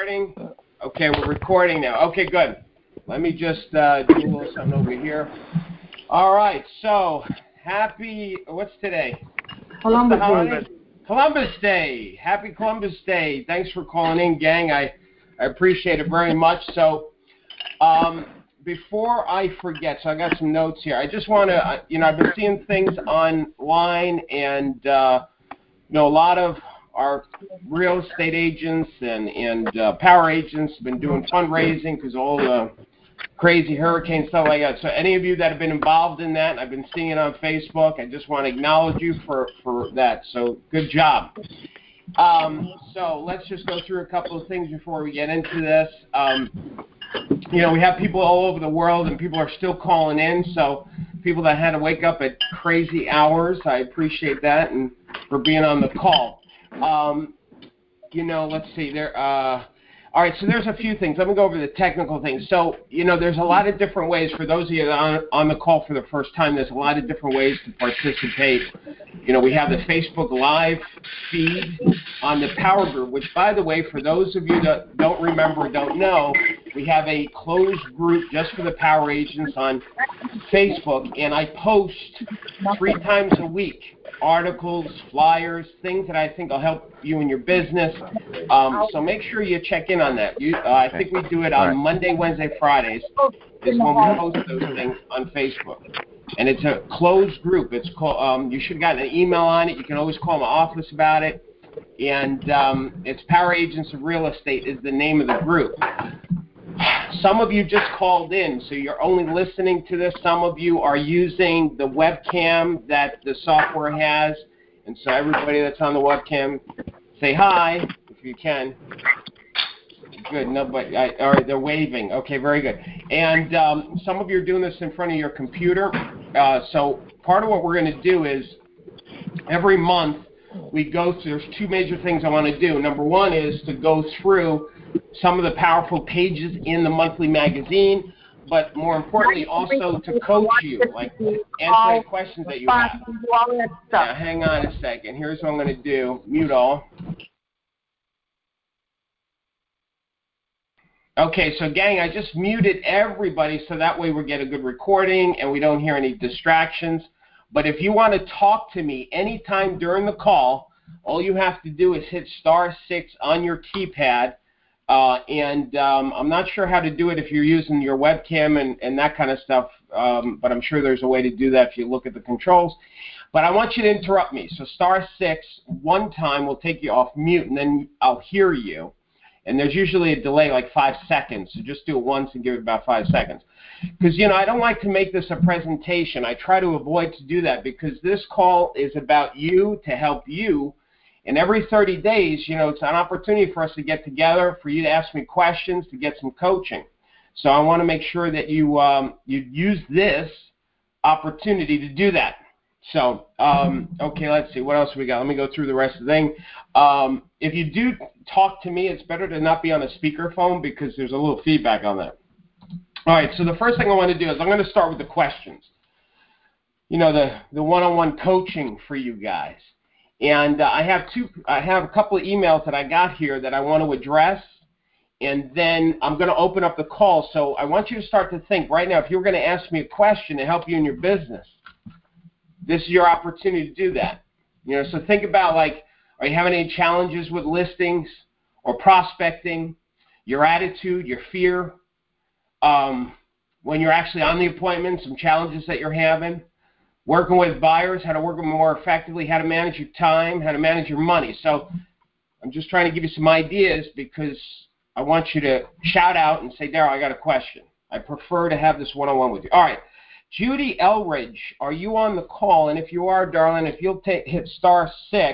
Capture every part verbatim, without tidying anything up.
recording? Okay, we're recording now. Okay, good. Let me just uh, do a little something over here. All right, so happy, what's today? Columbus Day. Columbus Day. Happy Columbus Day. Thanks for calling in, gang. I, I appreciate it very much. So um, before I forget, so I got some notes here. I just want to, you know, I've been seeing things online, and, uh, you know, a lot of our real estate agents and, and uh, power agents have been doing fundraising because all the crazy hurricane stuff like that. So any of you that have been involved in that, I've been seeing it on Facebook, I just want to acknowledge you for, for that. So good job. Um, so let's just go through a couple of things before we get into this. Um, you know, we have people all over the world, and people are still calling in. So people that had to wake up at crazy hours, I appreciate that, and for being on the call. Um, you know, let's see there. Uh, all right, so there's a few things. Let me go over the technical things. So, you know, there's a lot of different ways. For those of you that are on, on the call for the first time, there's a lot of different ways to participate. You know, we have the Facebook Live feed on the Power Group, which, by the way, for those of you that don't remember or don't know, we have a closed group just for the power agents on Facebook, and I post three times a week articles, flyers, things that I think will help you in your business. Um, so make sure you check in on that. You, uh, I think we do it on Monday, Wednesday, Fridays is when we post those things on Facebook. And it's a closed group. It's called, um, you should have gotten an email on it. You can always call my office about it. And um, it's Power Agents of Real Estate is the name of the group. Some of you just called in, so you're only listening to this. Some of you are using the webcam that the software has. And so everybody that's on the webcam, say hi if you can. Good. Nobody. I, all right, they're waving. Okay, very good. And um, some of you are doing this in front of your computer. Uh, so part of what we're going to do is every month we go through. There's two major things I want to do. Number one is to go through some of the powerful pages in the monthly magazine, but more importantly, also to coach you, like answer any questions that you have. Now, hang on a second. Here's what I'm going to do. Mute all. Okay, so gang, I just muted everybody so that way we get a good recording and we don't hear any distractions. But if you want to talk to me anytime during the call, all you have to do is hit star six on your keypad. Uh, and um, I'm not sure how to do it if you're using your webcam and, and that kind of stuff, um, but I'm sure there's a way to do that if you look at the controls. But I want you to interrupt me. So star six one time will take you off mute, and then I'll hear you. And there's usually a delay like five seconds, so just do it once and give it about five seconds. Because, you know, I don't like to make this a presentation. I try to avoid to do that because this call is about you, to help you. And every thirty days, you know, it's an opportunity for us to get together, for you to ask me questions, to get some coaching. So I want to make sure that you um, you use this opportunity to do that. So, um, okay, let's see. What else we got? Let me go through the rest of the thing. Um, if you do talk to me, it's better to not be on a speakerphone because there's a little feedback on that. All right, so the first thing I want to do is I'm going to start with the questions. You know, the, the one-on-one coaching for you guys. And uh, I have two. I have a couple of emails that I got here that I want to address, and then I'm going to open up the call. So I want you to start to think right now, if you were going to ask me a question to help you in your business, this is your opportunity to do that. You know, so think about, like, are you having any challenges with listings or prospecting, your attitude, your fear, um, when you're actually on the appointment, some challenges that you're having, working with buyers, how to work with them more effectively, how to manage your time, how to manage your money. So I'm just trying to give you some ideas because I want you to shout out and say, Daryl, I got a question. I prefer to have this one-on-one with you. All right. Judy Elridge, are you on the call? And if you are, darling, if you'll take, hit star six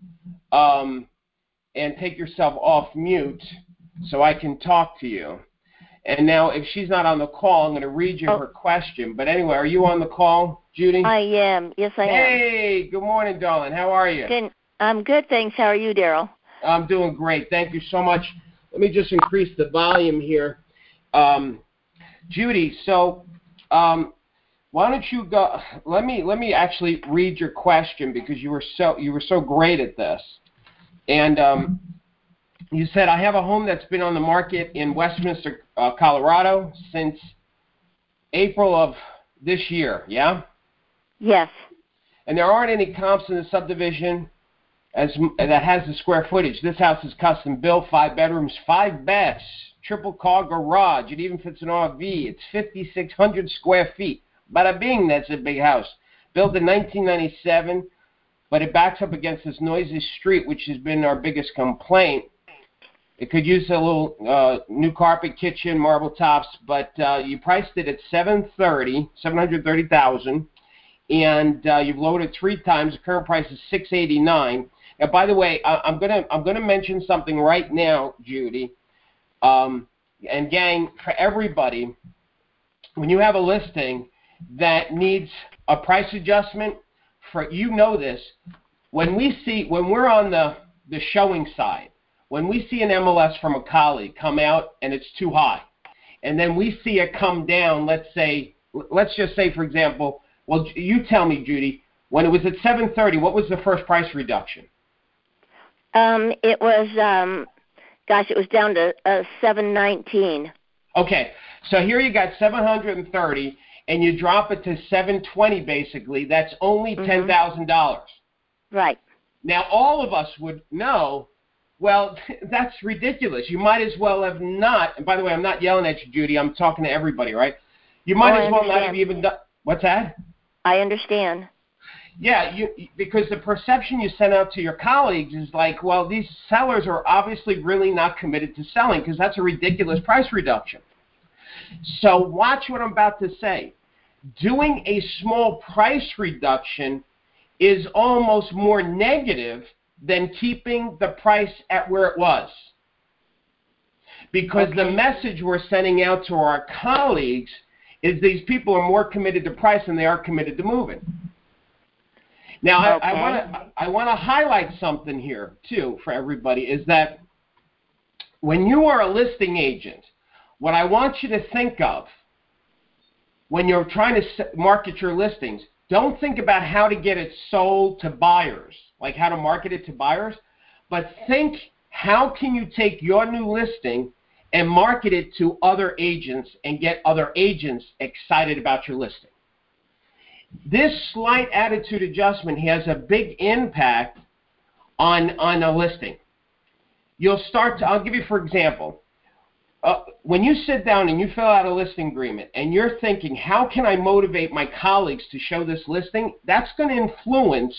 um, and take yourself off mute so I can talk to you. And now if she's not on the call, I'm going to read you oh. her question. But anyway, are you on the call, Judy? I am. Yes, I hey, am. Hey, good morning, darling. How are you? Good. I'm good, thanks. How are you, Daryl? I'm doing great. Thank you so much. Let me just increase the volume here. Um, Judy, so um, why don't you go? Let me let me actually read your question because you were so you were so great at this, and um, You said, I have a home that's been on the market in Westminster, uh, Colorado since April of this year, yeah? Yes. And there aren't any comps in the subdivision as that has the square footage. This house is custom built, five bedrooms, five baths, triple car garage. It even fits an R V. It's fifty-six hundred square feet. Bada bing, that's a big house. Built in nineteen ninety-seven, but it backs up against this noisy street, which has been our biggest complaint. It could use a little uh, new carpet, kitchen, marble tops, but uh, you priced it at seven thirty, seven hundred thirty thousand, and uh, you've lowered it three times. The current price is six eighty-nine. And by the way, I, I'm gonna I'm gonna mention something right now, Judy, um, and gang, for everybody. When you have a listing that needs a price adjustment, for you know this, when we see when we're on the the showing side. When we see an M L S from a colleague come out and it's too high, and then we see it come down, let's say, let's just say, for example, well, you tell me, Judy, when it was at seven thirty, what was the first price reduction? Um, it was, um, gosh, it was down to uh, seven nineteen. Okay, so here you got seven hundred thirty, and you drop it to seven twenty, basically. That's only ten thousand dollars. Mm-hmm. Right. Now, all of us would know, well, that's ridiculous. You might as well have not, and by the way, I'm not yelling at you, Judy. I'm talking to everybody, right? You might oh, as well not have even done, what's that? I understand. Yeah, you, because the perception you send out to your colleagues is like, well, these sellers are obviously really not committed to selling because that's a ridiculous price reduction. So watch what I'm about to say. Doing a small price reduction is almost more negative than keeping the price at where it was. Because okay. the message we're sending out to our colleagues is these people are more committed to price than they are committed to moving. Now, okay. I, I want to I want to highlight something here, too, for everybody, is that when you are a listing agent, what I want you to think of when you're trying to market your listings, don't think about how to get it sold to buyers, like how to market it to buyers, but think how can you take your new listing and market it to other agents and get other agents excited about your listing. This slight attitude adjustment has a big impact on, on a listing. You'll start to, I'll give you for example, Uh, when you sit down and you fill out a listing agreement and you're thinking, how can I motivate my colleagues to show this listing? That's going to influence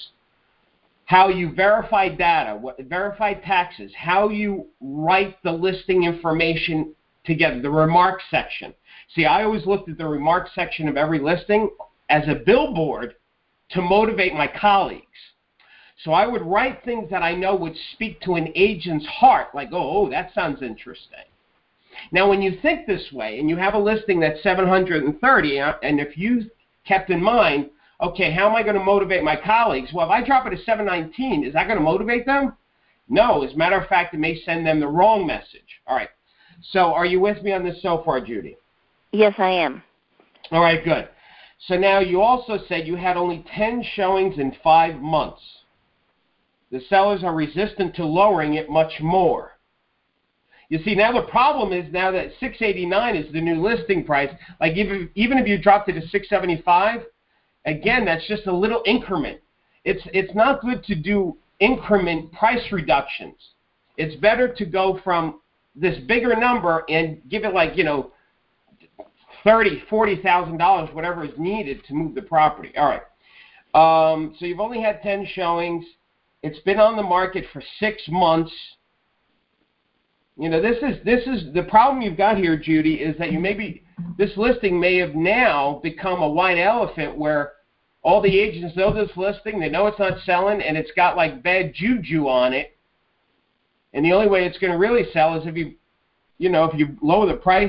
how you verify data, what, verify taxes, how you write the listing information together, the remarks section. See, I always looked at the remarks section of every listing as a billboard to motivate my colleagues. So I would write things that I know would speak to an agent's heart, like, oh, oh that sounds interesting. Now, when you think this way and you have a listing that's seven hundred thirty, and if you kept in mind, okay, how am I going to motivate my colleagues? Well, if I drop it to seven nineteen, is that going to motivate them? No. As a matter of fact, it may send them the wrong message. All right. So are you with me on this so far, Judy? Yes, I am. All right, good. So now you also said you had only ten showings in five months. The sellers are resistant to lowering it much more. You see, now the problem is now that six eighty-nine is the new listing price. Like even even if you dropped it to six seventy-five, again, that's just a little increment. It's it's not good to do increment price reductions. It's better to go from this bigger number and give it like, you know, thirty, forty thousand dollars, whatever is needed to move the property. All right. Um, so you've only had ten showings. It's been on the market for six months. You know, this is this is the problem you've got here, Judy, is that you maybe this listing may have now become a white elephant where all the agents know this listing, they know it's not selling, and it's got like bad juju on it. And the only way it's going to really sell is if you, you know, if you lower the price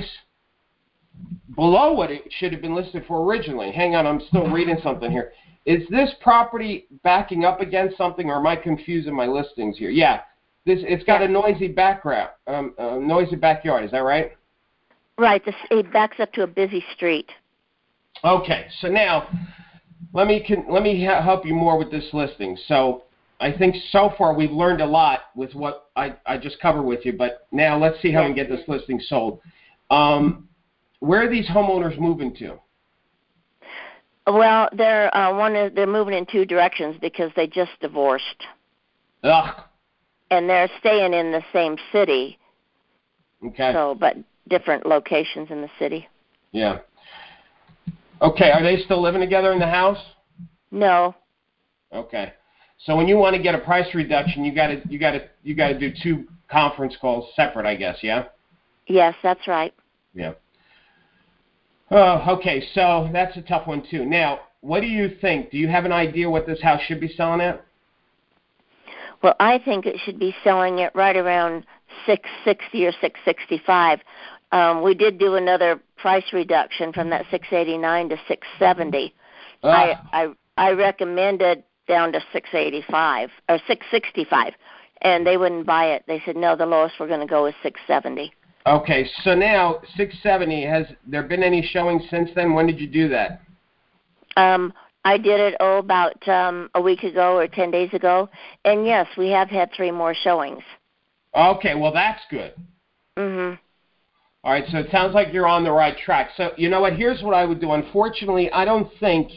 below what it should have been listed for originally. Hang on, I'm still reading something here. Is this property backing up against something, or am I confusing my listings here? Yeah. This, it's got a noisy background, um, a noisy backyard. Is that right? Right. This, it backs up to a busy street. Okay. So now, let me can, let me ha- help you more with this listing. So, I think so far we've learned a lot with what I, I just covered with you, but now let's see how yes. we can get this listing sold. Um, where are these homeowners moving to? Well, they're uh, one is they're moving in two directions because they just divorced. Ugh. And they're staying in the same city. Okay. So, but different locations in the city. Yeah. Okay. Are they still living together in the house? No. Okay. So when you want to get a price reduction, you got to you got to you got to do two conference calls separate, I guess. Yeah. Yes, that's right. Yeah. Oh, okay. So that's a tough one too. Now, what do you think? Do you have an idea what this house should be selling at? Well, I think it should be selling it right around six sixty or six sixty-five. Um, we did do another price reduction from that six eighty-nine to six seventy. I, I I recommended down to six eighty-five or six sixty-five, and they wouldn't buy it. They said no, the lowest we're going to go is six seventy. Okay, so now six seventy. Has there been any showings since then? When did you do that? Um, I did it oh about um, a week ago or ten days ago, and yes, we have had three more showings. Okay, well that's good. Mhm. All right, so it sounds like you're on the right track. So you know what? Here's what I would do. Unfortunately, I don't think.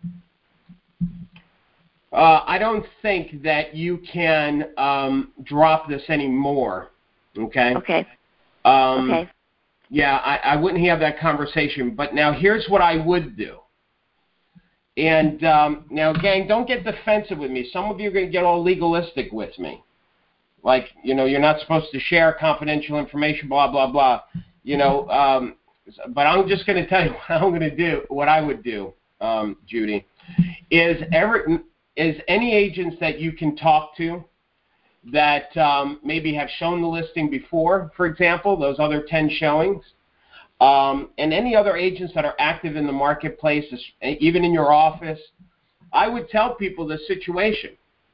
Uh, I don't think that you can um, drop this anymore. Okay. Okay. Um, okay. Yeah, I, I wouldn't have that conversation. But now here's what I would do. And um, now, gang, don't get defensive with me. Some of you are going to get all legalistic with me. Like, you know, you're not supposed to share confidential information, blah, blah, blah. You know, um, but I'm just going to tell you what I'm going to do, what I would do, um, Judy, is every, is any agents that you can talk to that um, maybe have shown the listing before, for example, those other ten showings, um, and any other agents that are active in the marketplace, even in your office, I would tell people the situation.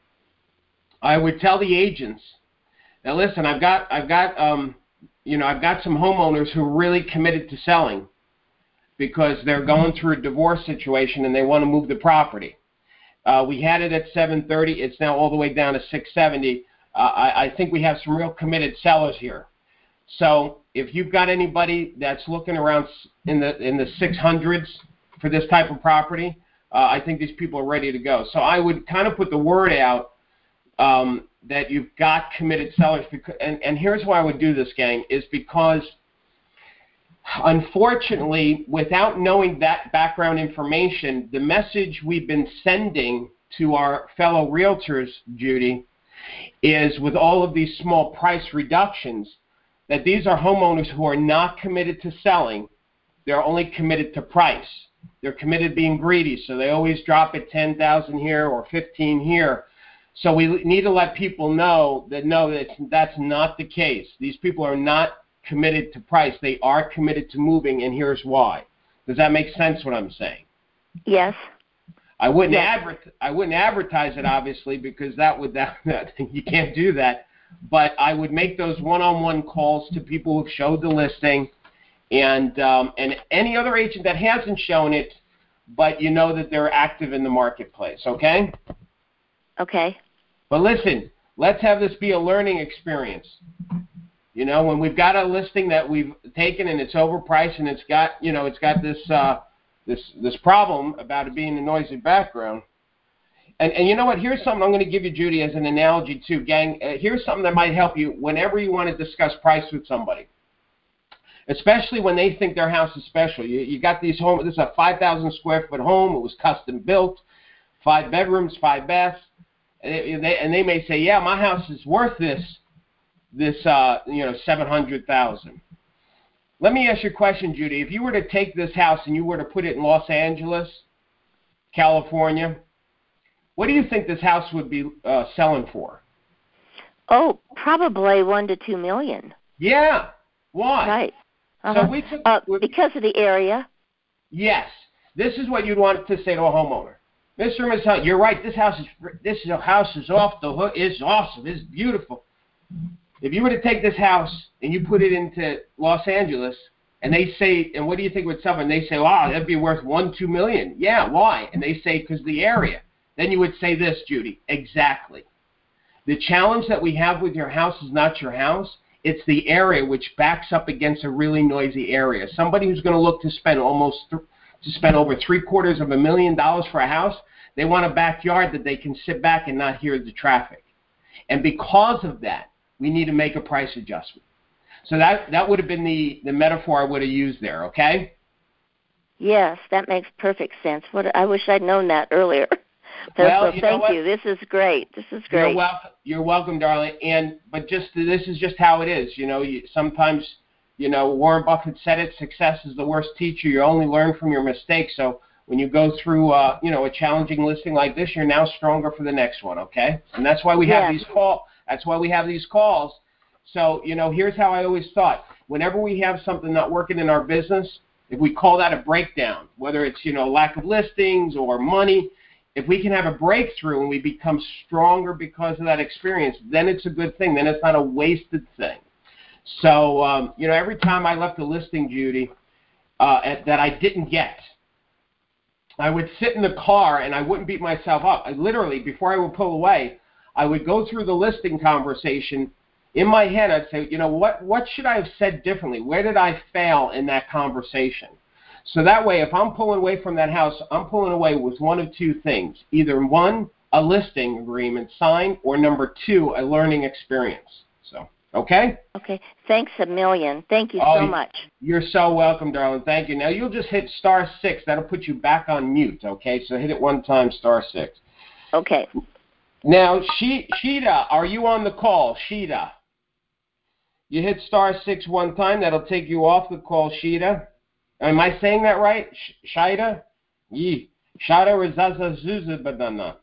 I would tell the agents, now listen, I've got, I've got, um, you know, I've got some homeowners who are really committed to selling because they're going through a divorce situation and they want to move the property. Uh, we had it at seven thirty. It's now all the way down to six seventy. Uh, I, I think we have some real committed sellers here. So if you've got anybody that's looking around in the in the six hundreds for this type of property, uh, I think these people are ready to go. So I would kind of put the word out um, that you've got committed sellers. Because, and, and here's why I would do this, gang, is because unfortunately, without knowing that background information, the message we've been sending to our fellow realtors, Judy, is with all of these small price reductions, that these are homeowners who are not committed to selling. They're only committed to price. They're committed to being greedy, so they always drop it ten thousand here or fifteen here. So we need to let people know that no, that's, that's not the case. These people are not committed to price. They are committed to moving, and here's why. Does that make sense what I'm saying? Yes. I wouldn't yes. adver- I wouldn't advertise it, obviously, because that would that, that you can't do that. But I would make those one-on-one calls to people who've showed the listing, and um, and any other agent that hasn't shown it, but you know that they're active in the marketplace. Okay. Okay. But listen, let's have this be a learning experience. You know, when we've got a listing that we've taken and it's overpriced and it's got, you know, it's got this uh, this this problem about it being a noisy background. And and you know what? Here's something I'm going to give you, Judy, as an analogy too, gang. Uh, here's something that might help you whenever you want to discuss price with somebody, especially when they think their house is special. You you got these home. This is a five thousand square foot home. It was custom built, five bedrooms, five baths, and they and they may say, yeah, my house is worth this. This, uh, you know, seven hundred thousand. Let me ask you a question, Judy. If you were to take this house and you were to put it in Los Angeles, California, what do you think this house would be uh, selling for? Oh, probably one to two million. Yeah. Why? Right. Uh-huh. So we took uh, because of the area. Yes. This is what you'd want to say to a homeowner. Mister and Missus Hunt, you're right. This house is this house is off the hook. It's awesome. It's beautiful. If you were to take this house and you put it into Los Angeles, and they say, and what do you think would sell? And they say, wow, that'd be worth one, two million. Yeah, why? And they say, because the area. Then you would say this, Judy, exactly. The challenge that we have with your house is not your house. It's the area which backs up against a really noisy area. Somebody who's going to look to spend almost th- to spend over three quarters of a million dollars for a house, they want a backyard that they can sit back and not hear the traffic. And because of that, we need to make a price adjustment. So that that would have been the, the metaphor I would have used there, okay? Yes, that makes perfect sense. What I wish I'd known that earlier. Well, so you thank know you. This is great. This is great. You're welcome. You're welcome, darling. And but just this is just how it is. You know, you, sometimes, you know, Warren Buffett said it. Success is the worst teacher. You only learn from your mistakes. So when you go through, uh, you know, a challenging listing like this, you're now stronger for the next one. Okay, and that's why we have yes. these call. That's why we have these calls. So you know, here's how I always thought. Whenever we have something not working in our business, if we call that a breakdown, whether it's, you know, lack of listings or money. If we can have a breakthrough and we become stronger because of that experience, then it's a good thing. Then it's not a wasted thing. So, um, you know, every time I left a listing, Judy, uh, at, that I didn't get, I would sit in the car and I wouldn't beat myself up. I literally, before I would pull away, I would go through the listing conversation. In my head, I'd say, you know, what, what should I have said differently? Where did I fail in that conversation? So that way, if I'm pulling away from that house, I'm pulling away with one of two things. Either one, a listing agreement signed, or number two, a learning experience. So, okay? Okay. Thanks a million. Thank you oh, so much. You're so welcome, darling. Thank you. Now, you'll just hit star six. That'll put you back on mute, okay? So hit it one time, star six. Okay. Now, she- Sheeta, are you on the call? Sheeta. You hit star six one time. That'll take you off the call, Sheeta. Am I saying that right? Shida? Yee. Shida Rizaza Zuza Badana.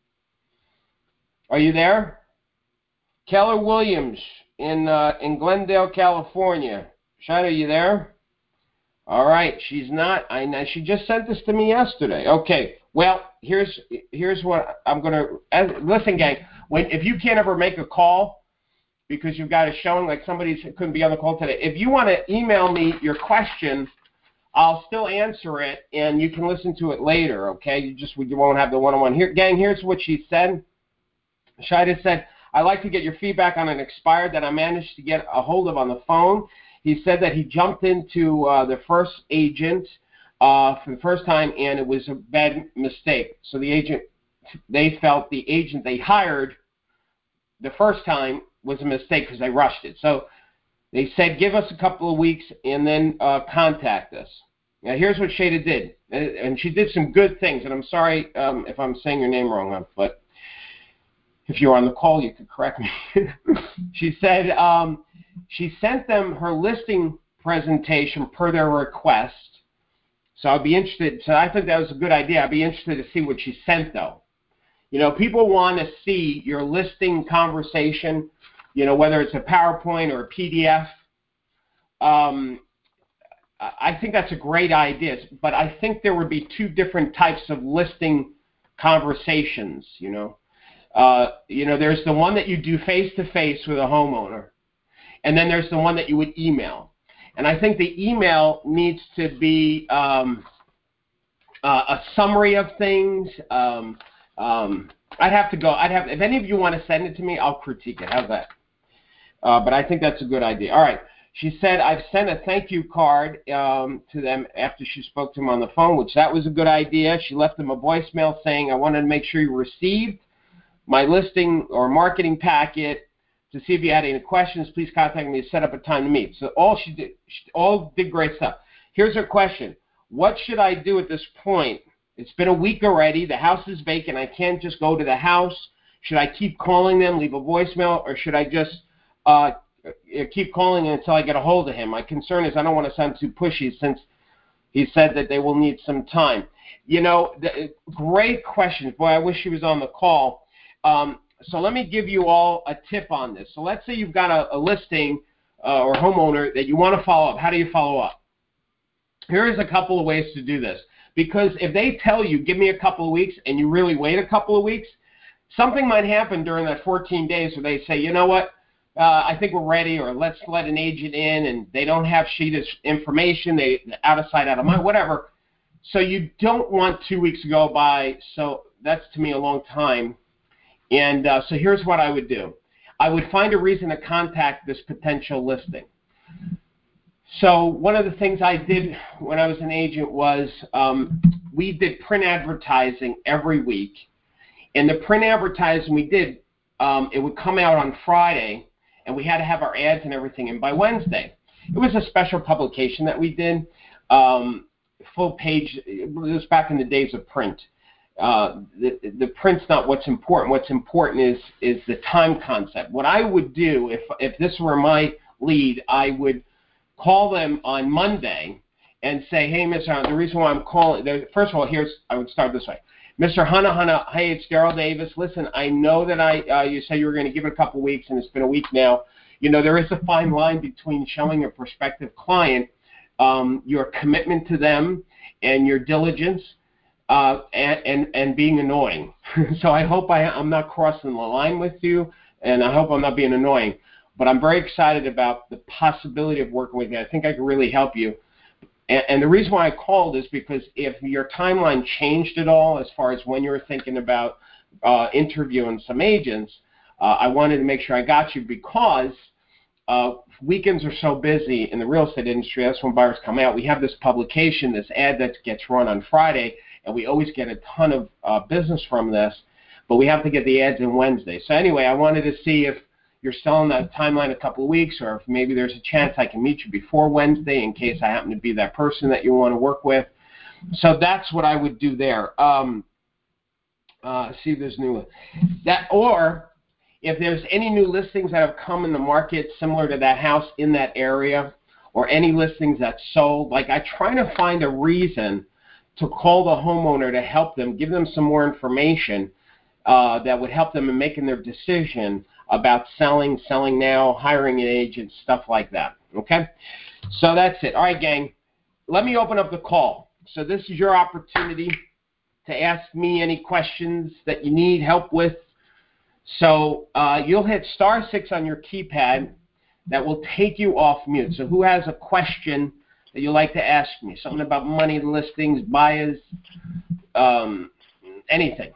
Are you there? Keller Williams in uh, in Glendale, California. Shida, are you there? All right, she's not. I know she just sent this to me yesterday. Okay. Well, here's here's what I'm gonna listen, gang. When if you can't ever make a call because you've got a showing, like somebody couldn't be on the call today, if you want to email me your question, I'll still answer it, and you can listen to it later, okay? You just you won't have the one-on-one. Here, gang, here's what she said. Shida said, I'd like to get your feedback on an expired that I managed to get a hold of on the phone. He said that he jumped into uh, the first agent uh, for the first time, and it was a bad mistake. So the agent, they felt the agent they hired the first time was a mistake because they rushed it. So they said, give us a couple of weeks and then uh, contact us. Now, here's what Shada did. And she did some good things. And I'm sorry um, if I'm saying your name wrong, but if you're on the call, you could correct me. She said um, she sent them her listing presentation per their request. So I'd be interested. So I think that was a good idea. I'd be interested to see what she sent, though. You know, people want to see your listing conversation, you know, whether it's a PowerPoint or a P D F. Um, I think that's a great idea, but I think there would be two different types of listing conversations, you know. Uh, you know, there's the one that you do face-to-face with a homeowner, and then there's the one that you would email. And I think the email needs to be um, uh, a summary of things. Um, um, I'd have to go. I'd have. If any of you want to send it to me, I'll critique it. How's that? Uh, but I think that's a good idea. All right. She said, I've sent a thank you card um, to them after she spoke to him on the phone, which that was a good idea. She left them a voicemail saying, I wanted to make sure you received my listing or marketing packet. To see if you had any questions, please contact me to set up a time to meet. So all she did, she all did great stuff. Here's her question. What should I do at this point? It's been a week already. The house is vacant. I can't just go to the house. Should I keep calling them, leave a voicemail, or should I just uh, keep calling until I get a hold of him? My concern is I don't want to sound too pushy since he said that they will need some time. You know, the, great questions. Boy, I wish he was on the call. Um, so let me give you all a tip on this. So let's say you've got a, a listing uh, or homeowner that you want to follow up. How do you follow up? Here's a couple of ways to do this. Because if they tell you, give me a couple of weeks, and you really wait a couple of weeks, something might happen during that fourteen days where they say, you know what, uh, I think we're ready, or let's let an agent in, and they don't have Sheeta's information, they out of sight, out of mind, whatever. So you don't want two weeks to go by. So that's, to me, a long time. And uh, so here's what I would do. I would find a reason to contact this potential listing. So one of the things I did when I was an agent was um, we did print advertising every week. And the print advertising we did, um, it would come out on Friday, and we had to have our ads and everything in by Wednesday. It was a special publication that we did, um, full page. It was back in the days of print. Uh, the, the print's not what's important. What's important is is the time concept. What I would do if if this were my lead, I would call them on Monday and say, hey, Mister Hunter, the reason why I'm calling, first of all, here's, I would start this way. Mister Hunter, Hunter, hey, it's Daryl Davis. Listen, I know that I, uh, you said you were going to give it a couple weeks, and it's been a week now. You know, there is a fine line between showing a prospective client um, your commitment to them and your diligence uh, and, and, and being annoying. So I hope I, I'm not crossing the line with you, and I hope I'm not being annoying. But I'm very excited about the possibility of working with you. I think I can really help you. And, and the reason why I called is because if your timeline changed at all as far as when you were thinking about uh, interviewing some agents, uh, I wanted to make sure I got you because uh, weekends are so busy in the real estate industry. That's when buyers come out. We have this publication, this ad that gets run on Friday, and we always get a ton of uh, business from this, but we have to get the ads in Wednesday. So anyway, I wanted to see if you're still on that timeline a couple of weeks, or if maybe there's a chance I can meet you before Wednesday in case I happen to be that person that you want to work with. So that's what I would do there. Um, uh, see if there's new that, or if there's any new listings that have come in the market similar to that house in that area, or any listings that sold. Like I try to find a reason to call the homeowner to help them, give them some more information uh, that would help them in making their decision about selling, selling now, hiring an agent, stuff like that, okay? So that's it. All right, gang, let me open up the call. So this is your opportunity to ask me any questions that you need help with. So uh, you'll hit star six on your keypad. That will take you off mute. So who has a question that you'd like to ask me? Something about money, listings, buyers, um, anything.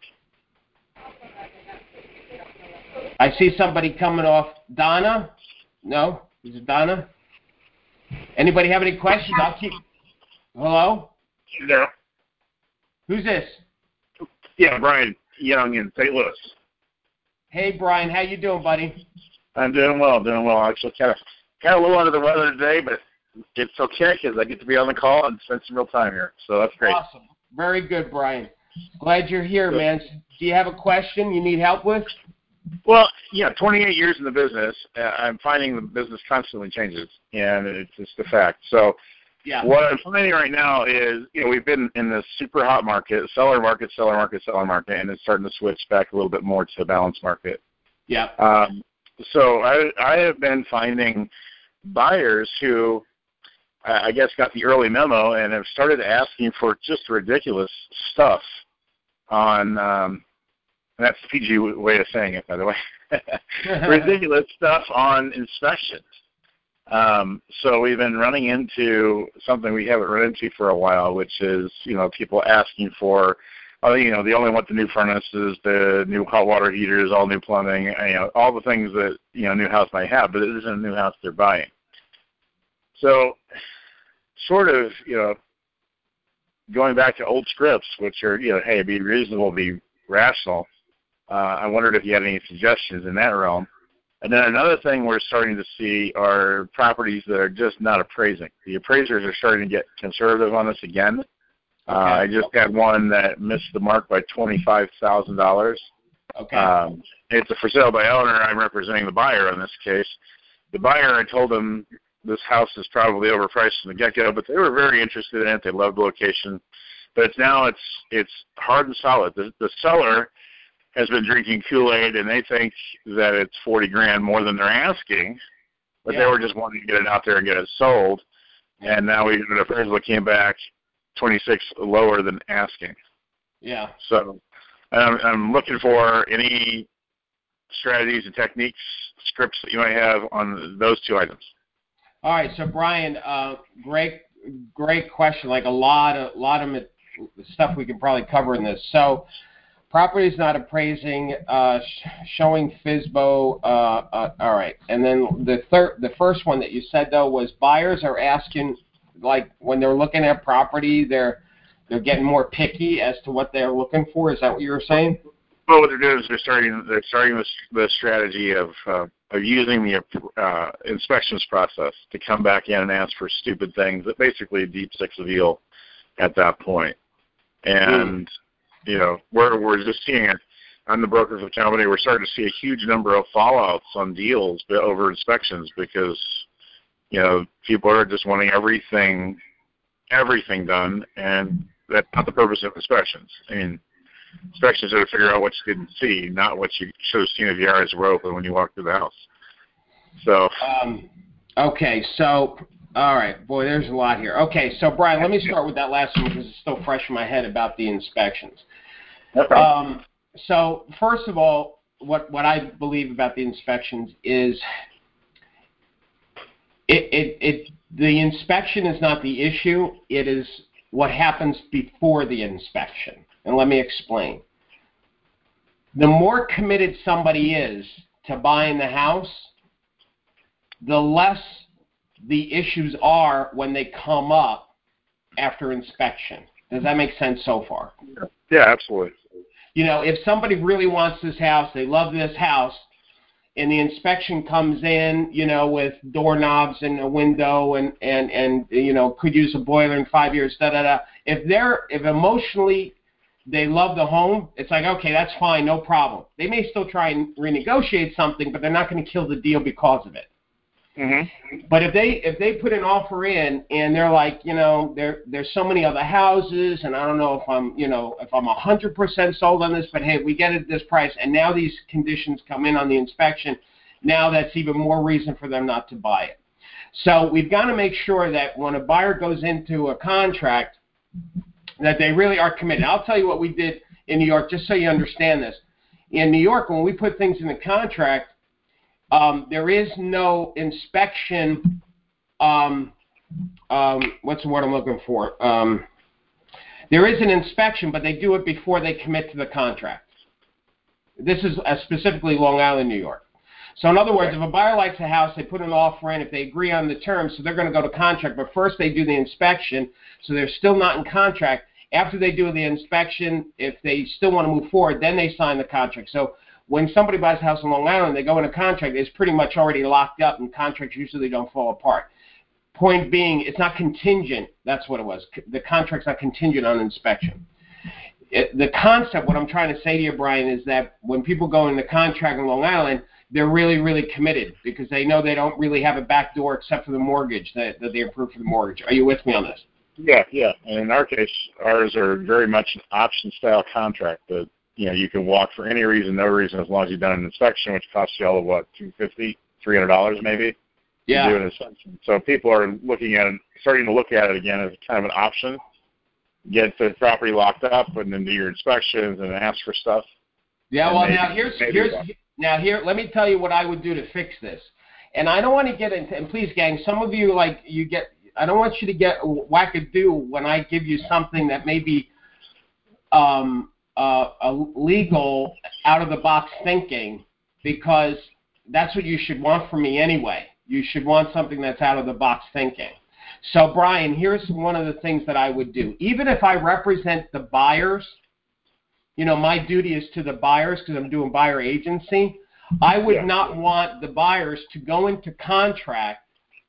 I see somebody coming off. Donna? No? Is it Donna? Anybody have any questions? I'll keep. Hello? Daryl. Who's this? Yeah, Brian Young in Saint Louis. Hey, Brian. How you doing, buddy? I'm doing well, doing well. Actually, kind of, kind of a little under the weather today, but it's okay because I get to be on the call and spend some real time here. So that's great. Awesome. Very good, Brian. Glad you're here, good. Man. Do you have a question you need help with? Well, yeah, twenty-eight years in the business, uh, I'm finding the business constantly changes, and it's just a fact. So yeah. What I'm finding right now is, you know, we've been in this super hot market, seller market, seller market, seller market, and it's starting to switch back a little bit more to a balanced market. Yeah. Um, so I, I have been finding buyers who, I guess, got the early memo and have started asking for just ridiculous stuff on um, – that's the P G way of saying it, by the way. Ridiculous stuff on inspections. Um, so we've been running into something we haven't run into for a while, which is, you know, people asking for, oh, you know, they only want the new furnaces, the new hot water heaters, all new plumbing, you know, all the things that, you know, a new house might have, but it isn't a new house they're buying. So sort of, you know, going back to old scripts, which are, you know, hey, be reasonable, be rational. Uh, I wondered if you had any suggestions in that realm. And then another thing we're starting to see are properties that are just not appraising. The appraisers are starting to get conservative on this again. Okay. Uh, I just had one that missed the mark by twenty-five thousand dollars. Okay. Um, it's a for sale by owner. I'm representing the buyer in this case. The buyer, I told them this house is probably overpriced from the get-go, but they were very interested in it. They loved the location. But it's now it's it's hard and solid. The, the seller has been drinking Kool-Aid, and they think that it's forty grand more than they're asking, but yeah. They were just wanting to get it out there and get it sold. And now we an appraisal that came back twenty-six lower than asking. Yeah. So I'm, I'm looking for any strategies and techniques, scripts that you might have on those two items. All right. So Brian, uh, great, great question. Like a lot of, lot of stuff we can probably cover in this. So. property is not appraising, uh, sh- showing F S B O. Uh, uh, all right, and then the third, the first one that you said though was buyers are asking, like when they're looking at property, they're they're getting more picky as to what they're looking for. Is that what you were saying? Well, what they're doing is they're starting they're starting the, the strategy of uh, of using the uh, inspections process to come back in and ask for stupid things that basically deep six a deal at that point. And mm. you know, we're we're just seeing it on the brokers of company. We're starting to see a huge number of fallouts on deals over inspections because you know people are just wanting everything everything done, and that's not the purpose of inspections. I mean. Inspections are to figure out what you didn't see, not what you should have seen if your eyes were open when you walked through the house. So. Um, okay, so, all right. Boy, there's a lot here. Okay, so, Brian, let me start with that last one because it's still fresh in my head about the inspections. Okay. Um, so, first of all, what, what I believe about the inspections is it, it, it the inspection is not the issue. It is what happens before the inspection. And let me explain. The more committed somebody is to buying the house, the less the issues are when they come up after inspection. Does that make sense so far? Yeah, absolutely. You know, if somebody really wants this house, they love this house, and the inspection comes in, you know, with doorknobs and a window and, and, and you know, could use a boiler in five years, da-da-da. If they're, if emotionally they love the home, it's like, okay, that's fine, no problem. They may still try and renegotiate something, but they're not going to kill the deal because of it. Mm-hmm. But if they if they put an offer in and they're like, you know, there there's so many other houses, and I don't know if I'm, you know, if I'm one hundred percent sold on this, but hey, we get it at this price, and now these conditions come in on the inspection, now that's even more reason for them not to buy it. So we've got to make sure that when a buyer goes into a contract, that they really are committed. I'll tell you what we did in New York, just so you understand this. In New York, when we put things in the contract, um, there is no inspection. Um, um, what's the word I'm looking for? Um, there is an inspection, but they do it before they commit to the contract. This is uh, specifically Long Island, New York. So in other words, if a buyer likes a house, they put an offer in. If they agree on the terms, so they're going to go to contract. But first they do the inspection, so they're still not in contract. After they do the inspection, if they still want to move forward, then they sign the contract. So when somebody buys a house in Long Island, they go in a contract, it's pretty much already locked up, and contracts usually don't fall apart. Point being, it's not contingent. That's what it was. The contract's not contingent on inspection. It, the concept, what I'm trying to say to you, Brian, is that when people go in the contract in Long Island, they're really, really committed because they know they don't really have a back door except for the mortgage, that, that they approve for the mortgage. Are you with me on this? Yeah, yeah. And in our case, ours are very much an option-style contract that, you know, you can walk for any reason, no reason, as long as you've done an inspection, which costs you all of, what, two hundred fifty dollars, three hundred dollars maybe? Yeah. To do an inspection. So people are looking at it, starting to look at it again as kind of an option. Get the property locked up and then do your inspections and ask for stuff. Yeah, well, maybe, now here's, here's now here, let me tell you what I would do to fix this. And I don't want to get into, and please, gang, some of you, like, you get, I don't want you to get wackadoo when I give you something that may be um, uh, a legal, out-of-the-box thinking, because that's what you should want from me anyway. You should want something that's out-of-the-box thinking. So, Brian, here's one of the things that I would do. Even if I represent the buyers, you know, my duty is to the buyers because I'm doing buyer agency. I would yeah. not want the buyers to go into contract.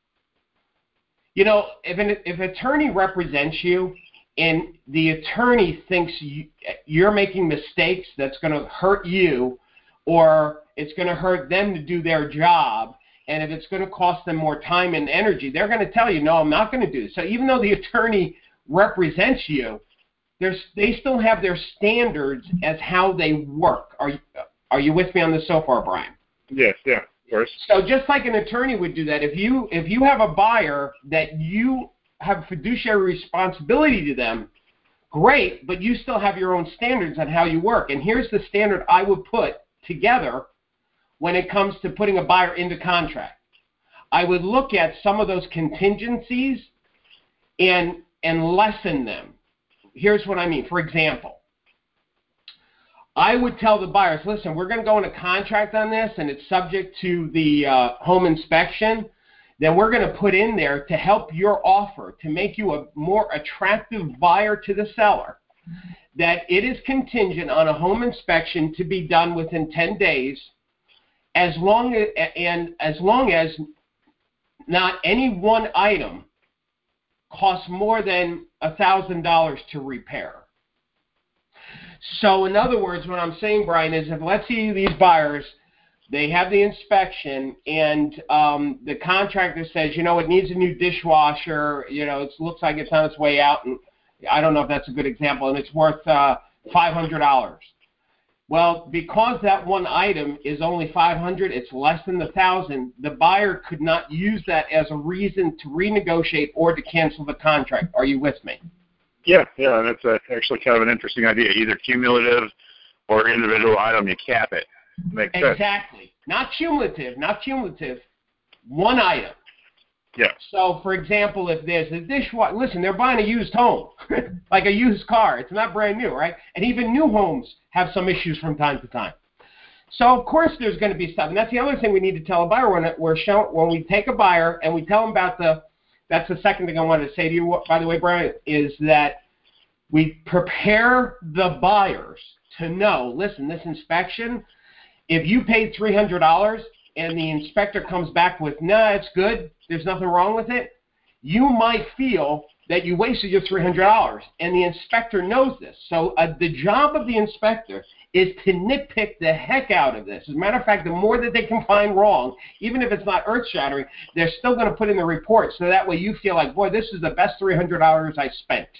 You know, if an if an attorney represents you and the attorney thinks you, you're making mistakes that's going to hurt you or it's going to hurt them to do their job, and if it's going to cost them more time and energy, they're going to tell you, no, I'm not going to do it. So even though the attorney represents you, there's, they still have their standards as how they work. Are you, are you with me on this so far, Brian? Yes, yeah. So just like an attorney would do that, if you if you have a buyer that you have fiduciary responsibility to them, great, but you still have your own standards on how you work. And here's the standard I would put together when it comes to putting a buyer into contract. I would look at some of those contingencies and and lessen them. Here's what I mean. For example, I would tell the buyers, listen, we're going to go into contract on this, and it's subject to the uh, home inspection. Then we're going to put in there to help your offer, to make you a more attractive buyer to the seller, that it is contingent on a home inspection to be done within ten days, as long as, and as long as not any one item costs more than one thousand dollars to repair. So in other words, what I'm saying, Brian, is if let's see these buyers, they have the inspection, and um, the contractor says, you know, it needs a new dishwasher, you know, it looks like it's on its way out, and I don't know if that's a good example, and it's worth uh, five hundred dollars. Well, because that one item is only five hundred dollars, it's less than the one thousand dollars, the buyer could not use that as a reason to renegotiate or to cancel the contract. Are you with me? Yeah, yeah, that's a, actually kind of an interesting idea. Either cumulative or individual item, you cap it. Makes sense. Exactly. Not cumulative, not cumulative. One item. Yeah. So, for example, if there's a dishwasher, listen, they're buying a used home, like a used car. It's not brand new, right? And even new homes have some issues from time to time. So, of course, there's going to be stuff. And that's the other thing we need to tell a buyer when we're shown, when we take a buyer and we tell them about the, that's the second thing I wanted to say to you, by the way, Brian, is that we prepare the buyers to know, listen, this inspection, if you paid three hundred dollars and the inspector comes back with, nah, it's good, there's nothing wrong with it, you might feel that you wasted your three hundred dollars, and the inspector knows this. So uh, the job of the inspector is to nitpick the heck out of this. As a matter of fact, the more that they can find wrong, even if it's not earth-shattering, they're still going to put in the report, so that way you feel like, boy, this is the best three hundred dollars I spent.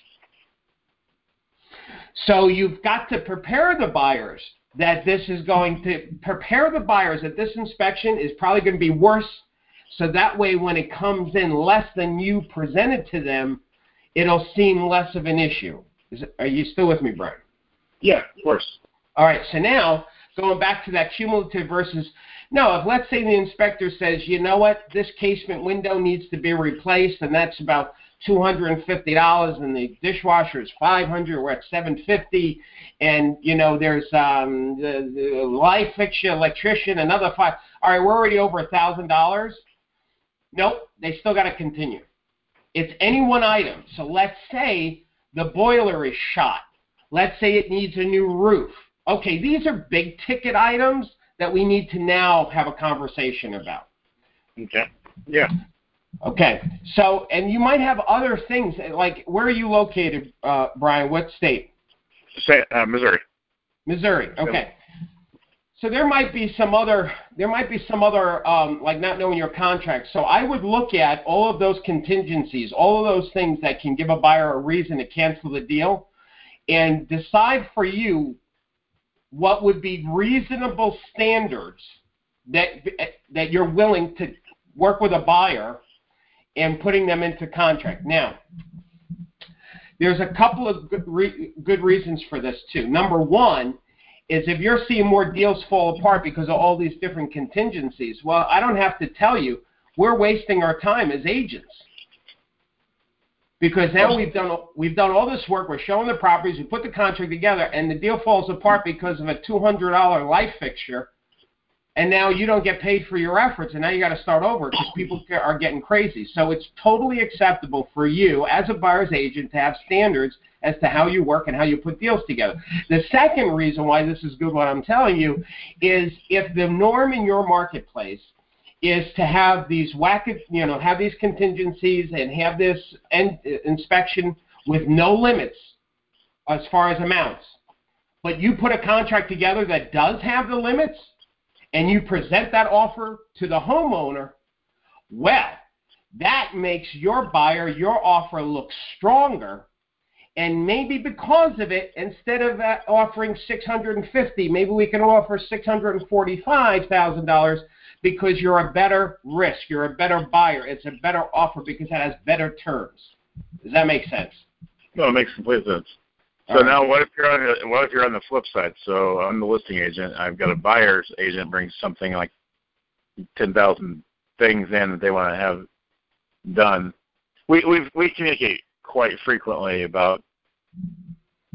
So you've got to prepare the buyers that this is going to, prepare the buyers that this inspection is probably going to be worse, so that way when it comes in less than you presented to them, it'll seem less of an issue. Is it, are you still with me, Brian? Yeah, of course. All right, so now going back to that cumulative versus, no, if let's say the inspector says, you know what, this casement window needs to be replaced, and that's about two hundred fifty dollars, and the dishwasher is five hundred dollars, we're at seven hundred fifty dollars, and, you know, there's um, the, the light fixture, electrician, another five. All right, we're already over one thousand dollars. Nope, they still got to continue. It's any one item. So let's say the boiler is shot. Let's say it needs a new roof. Okay, these are big ticket items that we need to now have a conversation about. Okay, yeah. Okay, so, and you might have other things, like, where are you located, uh, Brian? What state? Say, uh, Missouri. Missouri, okay. So there might be some other, there might be some other, um, like not knowing your contract. So I would look at all of those contingencies, all of those things that can give a buyer a reason to cancel the deal, and decide for you what would be reasonable standards that that you're willing to work with a buyer and putting them into contract. Now, there's a couple of good, re- good reasons for this too. Number one is if you're seeing more deals fall apart because of all these different contingencies, well, I don't have to tell you, we're wasting our time as agents. Because now we've done we've done all this work, we're showing the properties, we put the contract together, and the deal falls apart because of a two hundred dollars light fixture, and now you don't get paid for your efforts, and now you got to start over because people are getting crazy. So it's totally acceptable for you as a buyer's agent to have standards as to how you work and how you put deals together. The second reason why this is good, what I'm telling you, is if the norm in your marketplace is to have these whack, you know, have these contingencies and have this en- inspection with no limits as far as amounts, but you put a contract together that does have the limits, and you present that offer to the homeowner, well, that makes your buyer, your offer look stronger. And maybe because of it, instead of uh, offering six hundred fifty dollars, maybe we can offer six hundred forty-five thousand dollars because you're a better risk, you're a better buyer. It's a better offer because it has better terms. Does that make sense? No, it makes complete sense. So right. Now, what if you're on the, what if you're on the flip side? So I'm the listing agent. I've got a buyer's agent brings something like ten thousand things in that they want to have done. We we we communicate quite frequently about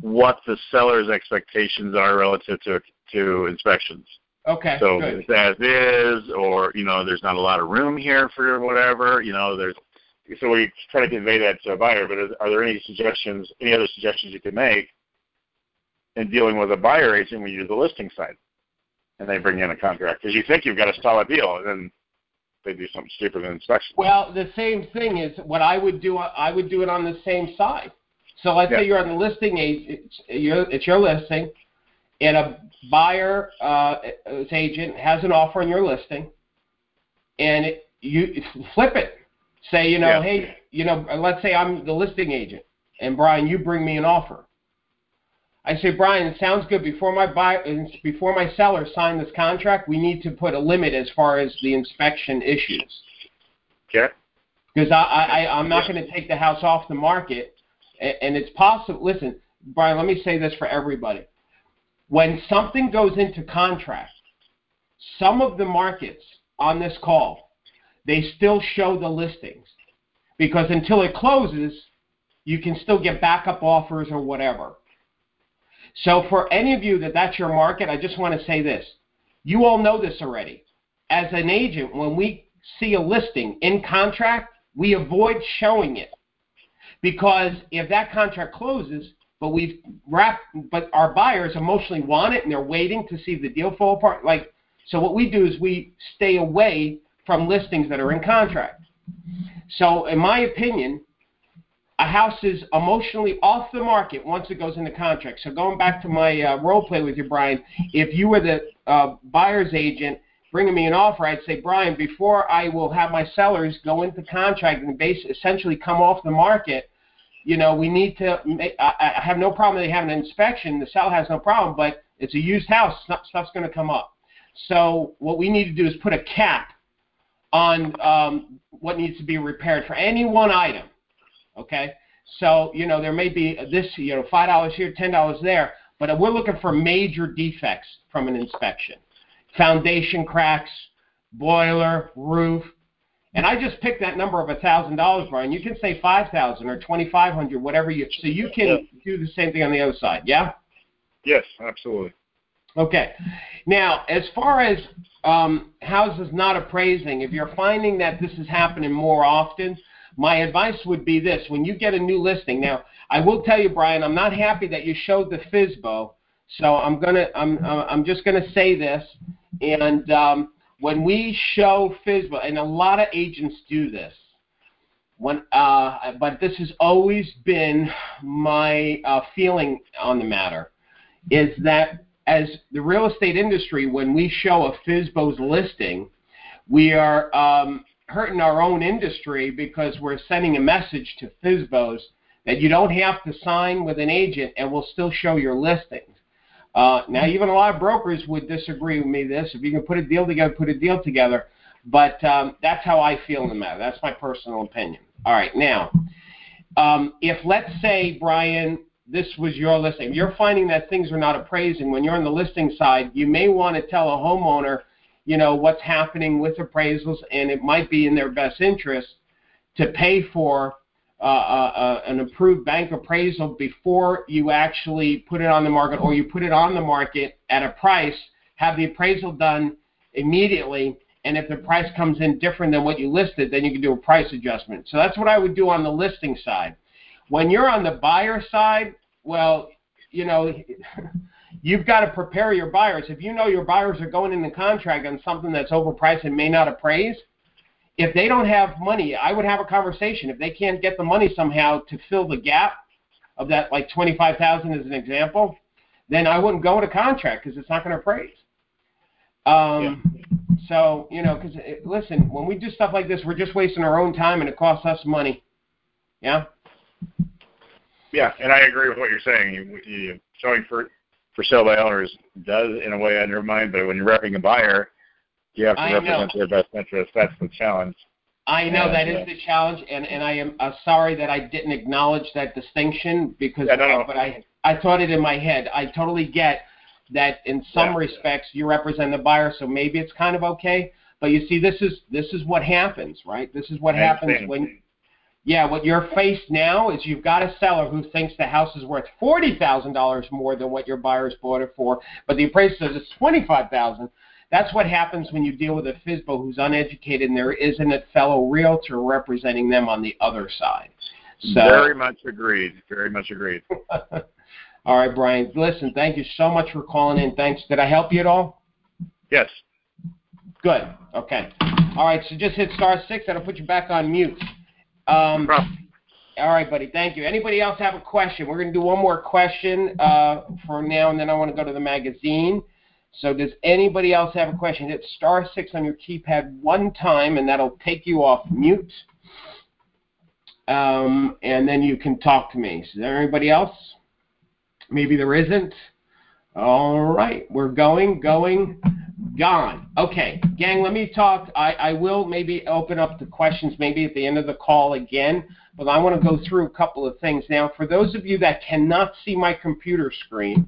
what the seller's expectations are relative to to inspections. Okay. So good. it's as is, or you know, there's not a lot of room here for whatever. You know, there's. So we try to convey that to a buyer. But is, are there any suggestions, any other suggestions you can make in dealing with a buyer agent when you do the listing side, and they bring in a contract because you think you've got a solid deal, and then they do something stupid in inspection. Well, the same thing is what I would do. I would do it on the same side. So let's Yeah. say you're on the listing agent. It's your, it's your listing, and a buyer uh, agent has an offer on your listing, and it, you flip it. Say, you know, Yeah. hey, you know, let's say I'm the listing agent, and Brian, you bring me an offer. I say, Brian, it sounds good. Before my buyer, before my seller sign this contract, we need to put a limit as far as the inspection issues. Okay. Because I, I, I'm not going to take the house off the market, and, and it's possible. Listen, Brian, let me say this for everybody. When something goes into contract, some of the markets on this call, they still show the listings. Because until it closes, you can still get backup offers or whatever. So for any of you that that's your market, I just want to say this. You all know this already. As an agent, when we see a listing in contract, we avoid showing it. Because if that contract closes, but we've wrapped, but our buyers emotionally want it and they're waiting to see the deal fall apart. Like, so what we do is we stay away from listings that are in contract. So in my opinion, a house is emotionally off the market once it goes into contract. So going back to my uh, role play with you, Brian, if you were the uh, buyer's agent bringing me an offer, I'd say, Brian, before I will have my sellers go into contract and base essentially come off the market, you know, we need to make, I, I have no problem with they having an inspection. The seller has no problem, but it's a used house. Stuff, stuff's going to come up. So what we need to do is put a cap on um, what needs to be repaired for any one item. Okay, so, you know, there may be this, you know, five dollars here, ten dollars there, but we're looking for major defects from an inspection. Foundation cracks, boiler, roof. And I just picked that number of one thousand dollars, Brian. You can say five thousand dollars or twenty-five hundred dollars, whatever you, so you can yeah. do the same thing on the other side, yeah? Yes, absolutely. Okay. Now, as far as um, houses not appraising, if you're finding that this is happening more often, my advice would be this. When you get a new listing, now, I will tell you, Brian, I'm not happy that you showed the F S B O, so I'm gonna, I'm, uh, I'm just going to say this. And um, when we show F S B O, and a lot of agents do this, when, uh, but this has always been my uh, feeling on the matter, is that as the real estate industry, when we show a F S B O's listing, we are um, hurting our own industry because we're sending a message to F S B Os that you don't have to sign with an agent and we'll still show your listings. Uh, now, even a lot of brokers would disagree with me this. If you can put a deal together, put a deal together. But um, that's how I feel in the matter. That's my personal opinion. All right, now, um, if let's say, Brian, this was your listing. You're finding that things are not appraising. When you're on the listing side, you may want to tell a homeowner, you know, what's happening with appraisals, and it might be in their best interest to pay for uh, uh, an approved bank appraisal before you actually put it on the market, or you put it on the market at a price, have the appraisal done immediately, and if the price comes in different than what you listed, then you can do a price adjustment. So that's what I would do on the listing side. When you're on the buyer side, well, you know, you've got to prepare your buyers. If you know your buyers are going into contract on something that's overpriced and may not appraise, if they don't have money, I would have a conversation. If they can't get the money somehow to fill the gap of that, like twenty-five thousand dollars as an example, then I wouldn't go into contract because it's not going to appraise. Um, yeah. So, you know, because, listen, when we do stuff like this, we're just wasting our own time and it costs us money. Yeah? Yeah, and I agree with what you're saying. You, you, showing for, for sale by owners does, in a way, undermine, but when you're repping a buyer, you have to I represent know. their best interest. That's the challenge. I know and, that is uh, the challenge, and, and I am uh, sorry that I didn't acknowledge that distinction because, yeah, no, no. uh, but I I thought it in my head. I totally get that in some yeah. respects you represent the buyer, so maybe it's kind of okay. But you see, this is this is what happens, right? This is what I happens understand. when Yeah, what you're faced now is you've got a seller who thinks the house is worth forty thousand dollars more than what your buyers bought it for, but the appraiser says it's twenty-five thousand dollars. That's what happens when you deal with a F S B O who's uneducated and there isn't a fellow realtor representing them on the other side. So, very much agreed. Very much agreed. All right, Brian. Listen, thank you so much for calling in. Thanks. Did I help you at all? Yes. Good. Okay. All right, so just hit star six. That'll put you back on mute. Um, all right, buddy. Thank you. Anybody else have a question? We're going to do one more question uh, for now, and then I want to go to the magazine. So does anybody else have a question? Hit star six on your keypad one time, and that'll take you off mute. Um, and then you can talk to me. Is there anybody else? Maybe there isn't. All right. We're going, going, gone. Okay. Gang, let me talk. I, I will maybe open up the questions maybe at the end of the call again, but I want to go through a couple of things. Now, for those of you that cannot see my computer screen,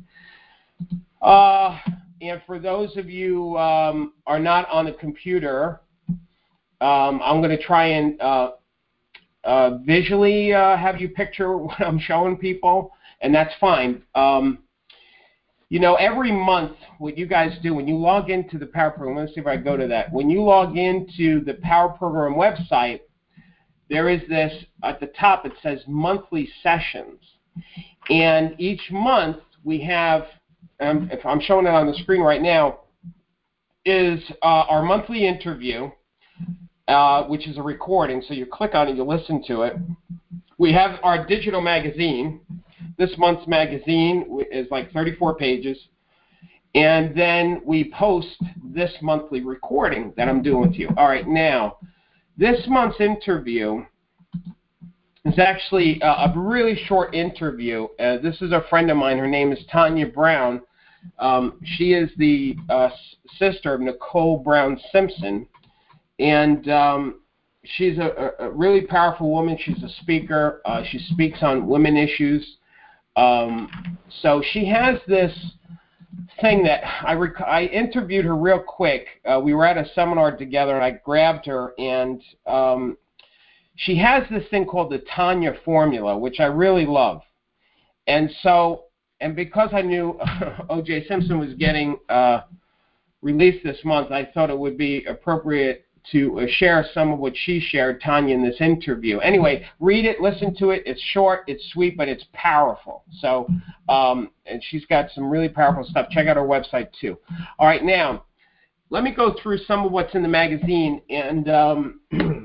uh, and for those of you um, are not on the computer, um, I'm going to try and uh, uh, visually uh, have you picture what I'm showing people, and that's fine. Um, you know, every month, what you guys do, when you log into the Power Program, let's see if I go to that. When you log into the Power Program website, there is this, at the top, it says monthly sessions. And each month, we have, um, if I'm showing it on the screen right now, is uh, our monthly interview, uh, which is a recording. So you click on it, you listen to it. We have our digital magazine. This month's magazine is like thirty-four pages. And then we post this monthly recording that I'm doing with you. All right, now, this month's interview is actually a, a really short interview. Uh, this is a friend of mine. Her name is Tanya Brown. Um, she is the uh, sister of Nicole Brown Simpson. And um, she's a, a really powerful woman. She's a speaker. Uh, she speaks on women issues. Um, so she has this thing that I, rec- I interviewed her real quick. Uh, we were at a seminar together, and I grabbed her, and um, she has this thing called the Tanya Formula, which I really love. And so, and because I knew O J Simpson was getting uh, released this month, I thought it would be appropriate to uh, share some of what she shared, Tanya, in this interview. Anyway, read it, listen to it. It's short, it's sweet, but it's powerful. So, um, and she's got some really powerful stuff. Check out her website, too. All right, now, let me go through some of what's in the magazine. And um,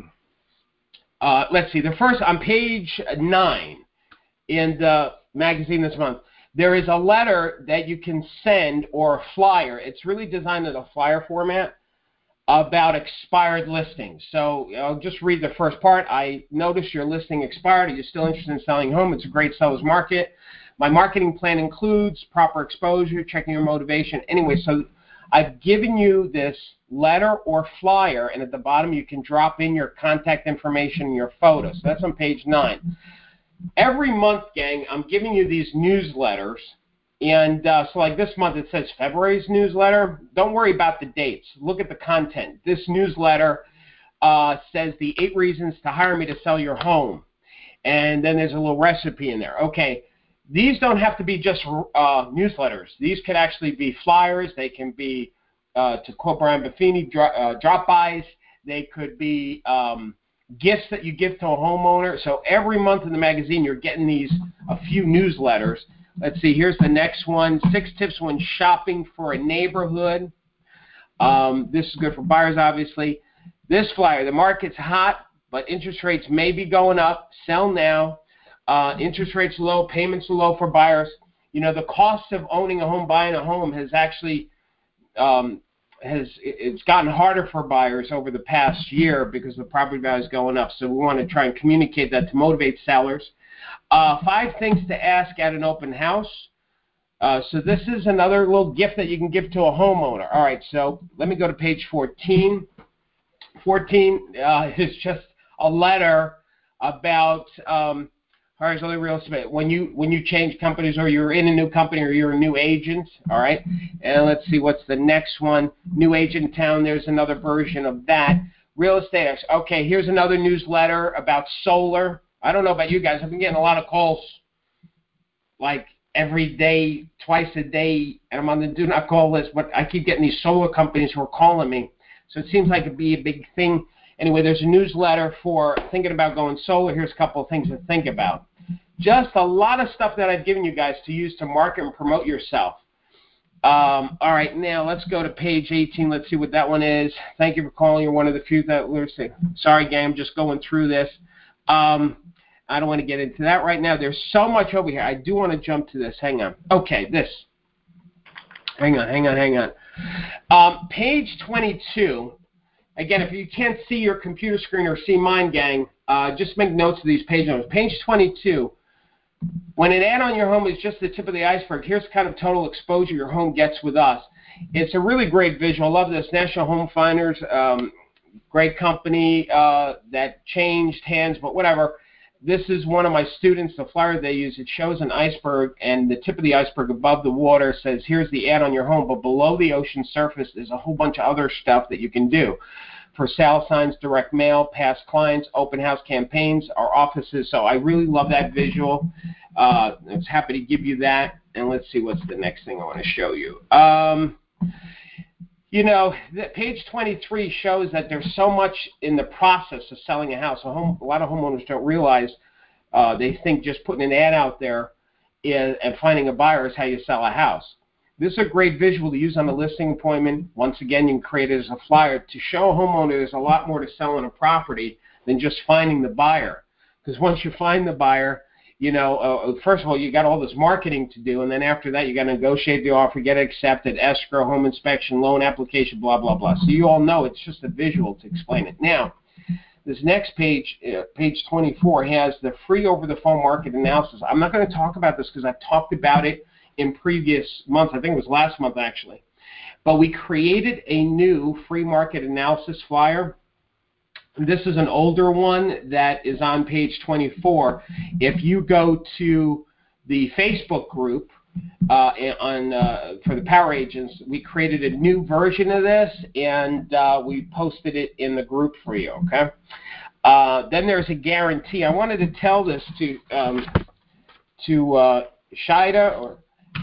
uh, let's see. The first, on page nine in the magazine this month, there is a letter that you can send or a flyer. It's really designed in a flyer format about expired listings. So I'll just read the first part. I noticed your listing expired. Are you still interested in selling a home? It's a great seller's market. My marketing plan includes proper exposure, checking your motivation. Anyway, so I've given you this letter or flyer, and at the bottom you can drop in your contact information and your photos. So that's on page nine. Every month, gang, I'm giving you these newsletters. And uh, so like this month, it says February's newsletter. Don't worry about the dates. Look at the content. This newsletter uh, says the eight reasons to hire me to sell your home. And then there's a little recipe in there. Okay, these don't have to be just uh, newsletters. These could actually be flyers. They can be, uh, to quote Brian Buffini, dro- uh, drop-bys. They could be um, gifts that you give to a homeowner. So every month in the magazine, you're getting these, a few newsletters. Let's see, here's the next one. Six tips when shopping for a neighborhood. Um, this is good for buyers, obviously. This flyer, the market's hot, but interest rates may be going up. Sell now. Uh, interest rates low, payments are low for buyers. You know, the cost of owning a home, buying a home has actually, um, has it's gotten harder for buyers over the past year because the property value is going up. So we want to try and communicate that to motivate sellers. Uh, five things to ask at an open house. Uh, so this is another little gift that you can give to a homeowner. All right, so let me go to page fourteen. fourteen uh, is just a letter about um, horizontally real estate. When you when you change companies or you're in a new company or you're a new agent, all right? And let's see, what's the next one? New agent town, there's another version of that. real estate. Okay, here's another newsletter about solar. I don't know about you guys. I've been getting a lot of calls like every day, twice a day, and I'm on the do not call list, but I keep getting these solar companies who are calling me. So it seems like it'd be a big thing. Anyway, there's a newsletter for thinking about going solar. Here's a couple of things to think about. Just a lot of stuff that I've given you guys to use to market and promote yourself. Um, all right, now let's go to page eighteen. Let's see what that one is. Thank you for calling. You're one of the few that we're saying. Sorry, gang, I'm just going through this. Um, I don't want to get into that right now. There's so much over here. I do want to jump to this. Hang on. Okay, this. Hang on, hang on, hang on. Um, page twenty-two. Again, if you can't see your computer screen or see mine, gang, uh, just make notes of these page numbers. Page twenty-two. When an ad on your home is just the tip of the iceberg, here's kind of total exposure your home gets with us. It's a really great visual. I love this. National Home Finders, um, great company uh, that changed hands, but whatever. This is one of my students, the flyer they use. It shows an iceberg, and the tip of the iceberg above the water says, here's the ad on your home, but below the ocean surface is a whole bunch of other stuff that you can do. For sale signs, direct mail, past clients, open house campaigns, our offices. So I really love that visual. Uh, I was happy to give you that. And let's see what's the next thing I want to show you. Um, you know, the, page twenty-three shows that there's so much in the process of selling a house. A, home, a lot of homeowners don't realize. Uh, they think just putting an ad out there is, and finding a buyer is how you sell a house. This is a great visual to use on a listing appointment. Once again, you can create it as a flyer to show a homeowner there's a lot more to sell on a property than just finding the buyer. Because once you find the buyer, you know, uh, first of all, you got all this marketing to do, and then after that, you got to negotiate the offer, get it accepted, escrow, home inspection, loan application, blah, blah, blah. So you all know it's just a visual to explain it. Now, this next page, uh, page twenty-four, has the free over-the-phone market analysis. I'm not going to talk about this because I've talked about it in previous months. I think it was last month, actually. But we created a new free market analysis flyer. This is an older one that is on page twenty-four. If you go to the Facebook group uh, on uh, for the Power Agents, we created a new version of this, and uh, we posted it in the group for you, okay? Uh, then there's a guarantee. I wanted to tell this to um, to uh, Shida, or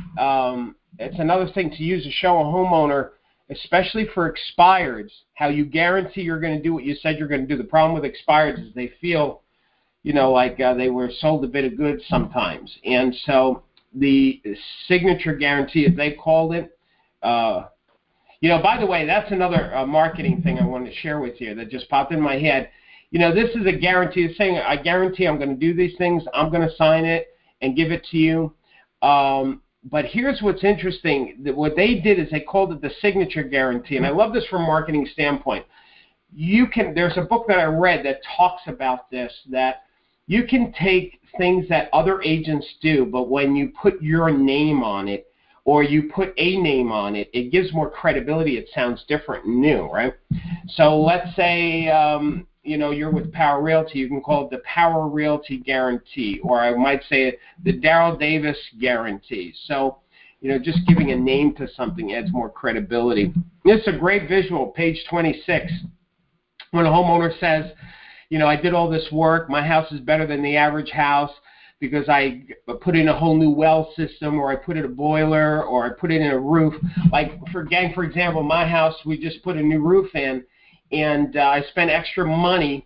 um, it's another thing to use to show a homeowner, especially for expireds, how you guarantee you're going to do what you said you're going to do. The problem with expireds is they feel, you know, like uh, they were sold a bit of goods sometimes. And so the signature guarantee, as they called it, uh, you know, by the way, that's another uh, marketing thing I wanted to share with you that just popped in my head. You know, this is a guarantee. It's saying, I guarantee I'm going to do these things. I'm going to sign it and give it to you. Um, But here's what's interesting. What they did is they called it the signature guarantee, and I love this from a marketing standpoint. You can. There's a book that I read that talks about this, that you can take things that other agents do, but when you put your name on it or you put a name on it, it gives more credibility. It sounds different and new, right? So let's say, um, you know, you're with Power Realty. You can call it the Power Realty Guarantee, or I might say the Daryl Davis Guarantee. So, you know, just giving a name to something adds more credibility. This is a great visual, page twenty-six. When a homeowner says, you know, I did all this work, my house is better than the average house because I put in a whole new well system, or I put in a boiler, or I put it in a roof. Like, for gang, for example, my house, we just put a new roof in, and uh, I spent extra money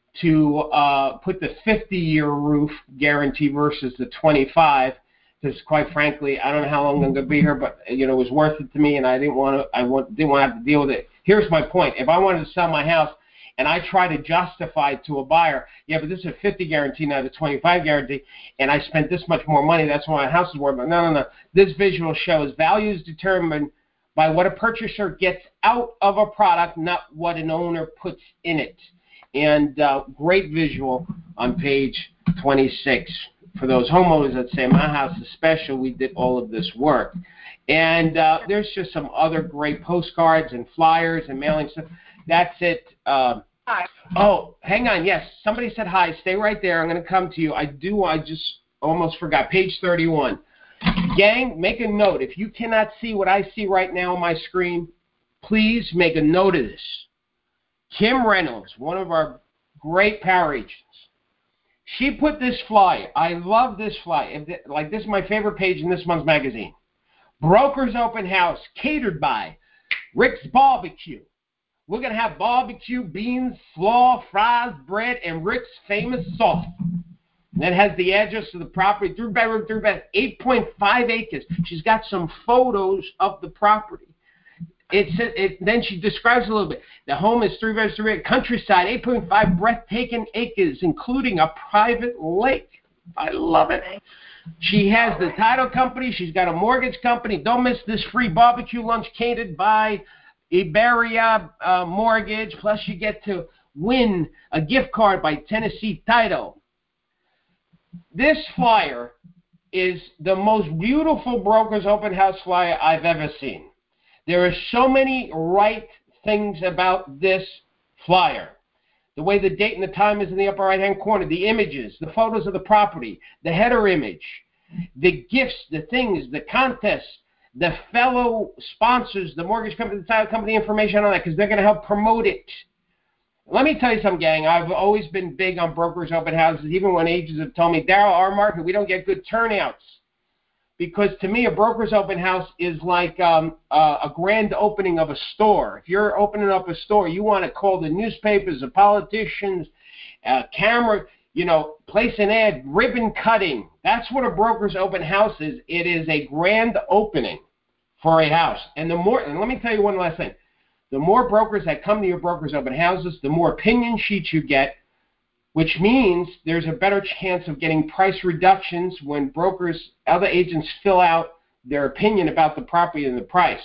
to uh, put the fifty-year roof guarantee versus the twenty-five, because quite frankly, I don't know how long I'm going to be here, but you know, it was worth it to me, and I didn't want to. I want, didn't want to have to deal with it. Here's my point: if I wanted to sell my house, and I try to justify it to a buyer, yeah, but this is a fifty guarantee, not a twenty-five guarantee, and I spent this much more money, that's why my house is worth. But no, no, no. This visual shows value is determined by what a purchaser gets out of a product, not what an owner puts in it. And uh, great visual on page twenty-six for those homeowners that say, my house is special, we did all of this work. And uh, there's just some other great postcards and flyers and mailing stuff. That's it. Uh, Hi. Oh, hang on. Yes, somebody said hi. Stay right there. I'm going to come to you. I do. I just almost forgot. Page thirty-one. Gang, make a note. If you cannot see what I see right now on my screen, please make a note of this. Kim Reynolds, one of our great power agents. She put this flyer. I love this flyer. Like, this is my favorite page in this month's magazine. Brokers Open House, catered by Rick's Barbecue. We're going to have barbecue, beans, slaw, fries, bread, and Rick's famous sauce. And that has the address of the property, three bedroom, three bedroom, eight point five acres. She's got some photos of the property. It, it Then she describes a little bit. The home is three bedrooms, three bedrooms, countryside, eight point five breathtaking acres, including a private lake. I love it. She has the title company. She's got a mortgage company. Don't miss this free barbecue lunch catered by Iberia uh, Mortgage. Plus, you get to win a gift card by Tennessee Title. This flyer is the most beautiful Brokers Open House flyer I've ever seen. There are so many right things about this flyer. The way the date and the time is in the upper right-hand corner, the images, the photos of the property, the header image, the gifts, the things, the contests, the fellow sponsors, the mortgage company, the title company, information on that, because they're going to help promote it. Let me tell you something, gang. I've always been big on Brokers Open Houses, even when agents have told me, Daryl, our market, we don't get good turnouts. Because to me, a Brokers Open House is like um, uh, a grand opening of a store. If you're opening up a store, you want to call the newspapers, the politicians, uh, camera, you know, place an ad, ribbon cutting. That's what a Brokers Open House is. It is a grand opening for a house. And the more, and let me tell you one last thing. The more brokers that come to your Brokers Open Houses, the more opinion sheets you get, which means there's a better chance of getting price reductions when brokers, other agents fill out their opinion about the property and the price.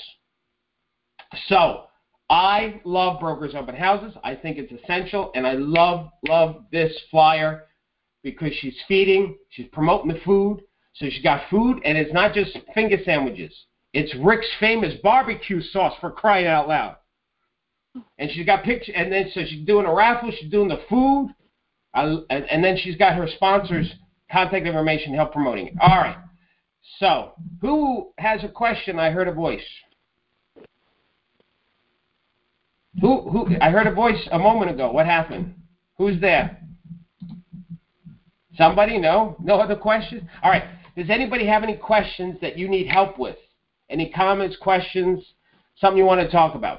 So I love Brokers Open Houses. I think it's essential, and I love, love this flyer because she's feeding, she's promoting the food. So she's got food, and it's not just finger sandwiches. It's Rick's famous barbecue sauce, for crying out loud. And she's got pictures, and then so she's doing a raffle, she's doing the food, uh, and, and then she's got her sponsors' contact information to help promoting it. All right. So who has a question? I heard a voice. Who? Who? I heard a voice a moment ago. What happened? Who's there? Somebody? No? No other questions? All right. Does anybody have any questions that you need help with? Any comments, questions, something you want to talk about?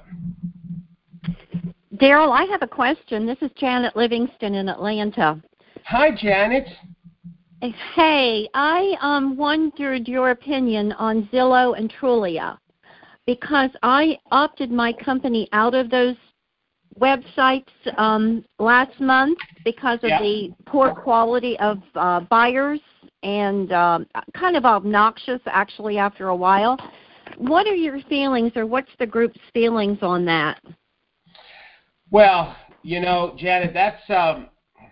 Daryl, I have a question. This is Janet Livingston in Atlanta. Hi, Janet. Hey, I um, wondered your opinion on Zillow and Trulia, because I opted my company out of those websites um, last month because of yeah. the poor quality of uh, buyers and um, kind of obnoxious, actually, after a while. What are your feelings, or what's the group's feelings on that? Well, you know, Janet, that's, um,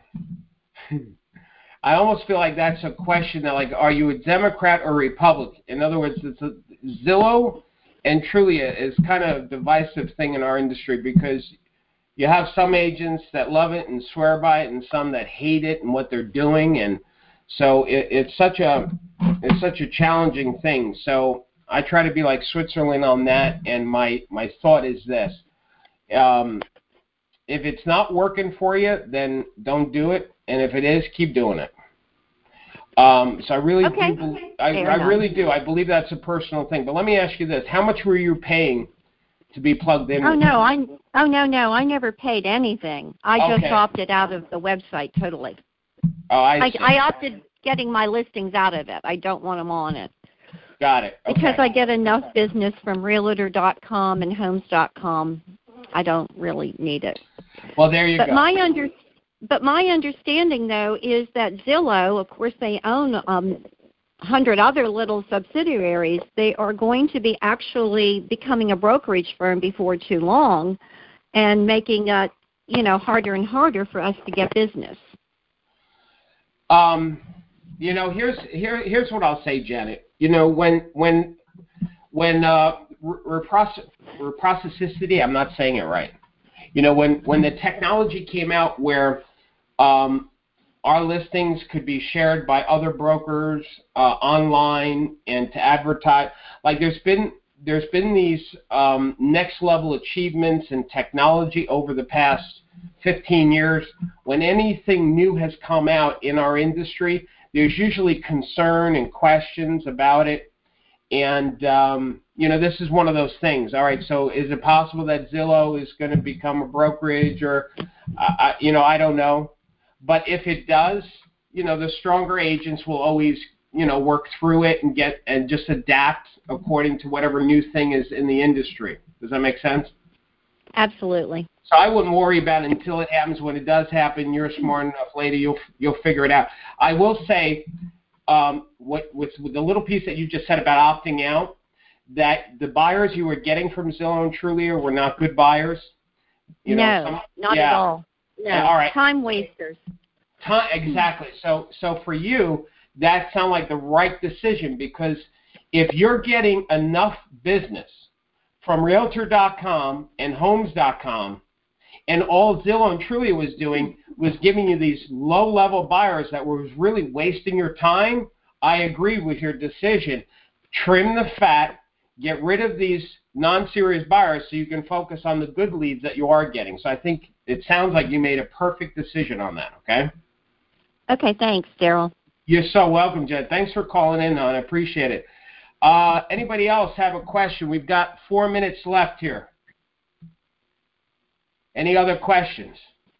I almost feel like that's a question that, like, are you a Democrat or Republican? In other words, it's a, Zillow and Trulia is kind of a divisive thing in our industry, because you have some agents that love it and swear by it, and some that hate it and what they're doing, and so it, it's such a it's such a challenging thing. So I try to be like Switzerland on that, and my my thought is this: um, if it's not working for you, then don't do it, and if it is, keep doing it. Um, so I really okay. do. I, I really do. I believe that's a personal thing. But let me ask you this: how much were you paying to be plugged in? Oh no, I oh no no, I never paid anything. I okay. just opted out of the website totally. Oh, I I, see. I opted getting my listings out of it. I don't want them on it. Got it. Okay. Because I get enough business from Realtor dot com and Homes dot com. I don't really need it. Well, there you but go. My under, but my understanding, though, is that Zillow, of course, they own um, one hundred other little subsidiaries. They are going to be actually becoming a brokerage firm before too long, and making it, you know, harder and harder for us to get business. Um, you know, here's here here's what I'll say, Janet. You know, when when when uh, reciprocity, I'm not saying it right. You know, when when the technology came out where um, our listings could be shared by other brokers uh, online and to advertise, like there's been there's been these um, next level achievements in technology over the past fifteen years. When anything new has come out in our industry, there's usually concern and questions about it. And, um, you know, this is one of those things. All right, so is it possible that Zillow is going to become a brokerage or, uh, you know, I don't know. But if it does, you know, the stronger agents will always, you know, work through it and get and just adapt according to whatever new thing is in the industry. Does that make sense? Absolutely. So I wouldn't worry about it until it happens. When it does happen, you're a smart enough lady, you'll you'll figure it out. I will say, um, what with, with the little piece that you just said about opting out, that the buyers you were getting from Zillow and Trulia were not good buyers. You no, know, some, not yeah. at all. No, yeah, all right. Time wasters. Time, exactly. So so for you, that sounds like the right decision, because if you're getting enough business from Realtor dot com and Homes dot com, and all Zillow and Trulia was doing was giving you these low-level buyers that were really wasting your time, I agree with your decision. Trim the fat, get rid of these non-serious buyers so you can focus on the good leads that you are getting. So I think it sounds like you made a perfect decision on that, okay? Okay, thanks, Daryl. You're so welcome, Jen. Thanks for calling in, hon. I appreciate it. Uh, anybody else have a question? We've got four minutes left here. Any other questions?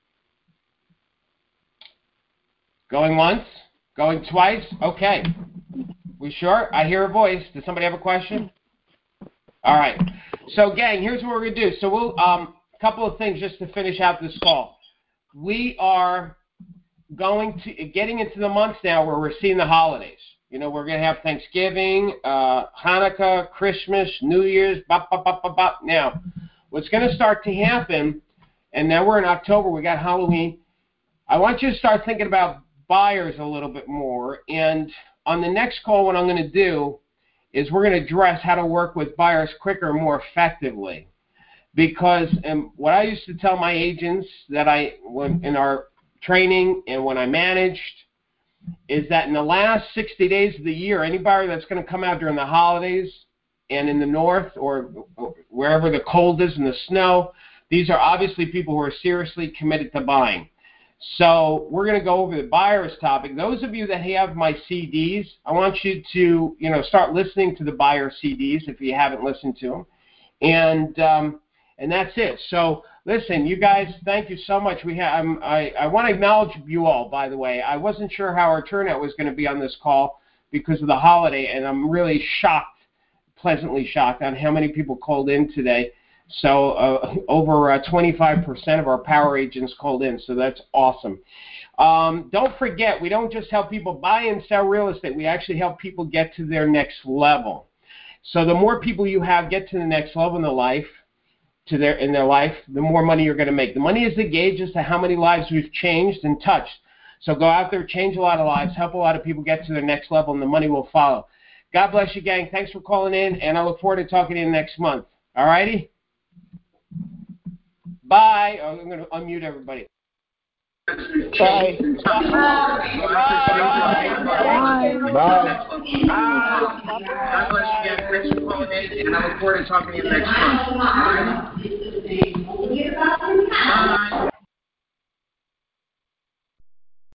Going once? Going twice? Okay. We sure? I hear a voice. Does somebody have a question? All right. So, gang, here's what we're going to do. So we'll um, a couple of things just to finish out this call. We are going to getting into the months now where we're seeing the holidays. You know, we're going to have Thanksgiving, uh, Hanukkah, Christmas, New Year's, bop, bop, bop, bop, bop. Now, what's going to start to happen, and now we're in October, we got Halloween. I want you to start thinking about buyers a little bit more. And on the next call, what I'm going to do is we're going to address how to work with buyers quicker and more effectively. Because um, what I used to tell my agents that I, when in our training and when I managed, is that in the last sixty days of the year, any buyer that's going to come out during the holidays and in the north or, or wherever the cold is and the snow, these are obviously people who are seriously committed to buying. So we're going to go over the buyer's topic. Those of you that have my C Ds, I want you to, you know, start listening to the buyer C Ds if you haven't listened to them. And um, and that's it. So listen, you guys, thank you so much. We have, um, I, I want to acknowledge you all, by the way. I wasn't sure how our turnout was going to be on this call because of the holiday, and I'm really shocked, pleasantly shocked on how many people called in today. So uh, over uh, twenty-five percent of our power agents called in, so that's awesome. Um, don't forget, we don't just help people buy and sell real estate. We actually help people get to their next level. So the more people you have get to the next level in their life, to their in their life, the more money you're going to make. The money is the gauge as to how many lives we've changed and touched. So go out there, change a lot of lives, help a lot of people get to their next level, and the money will follow. God bless you, gang. Thanks for calling in, and I look forward to talking to you next month. All righty? Bye. Oh, I'm going to unmute everybody. Bye. Bye. Bye. Bye. Bye. God bless you, gang. Thanks for calling in, and I look forward to talking to you next month.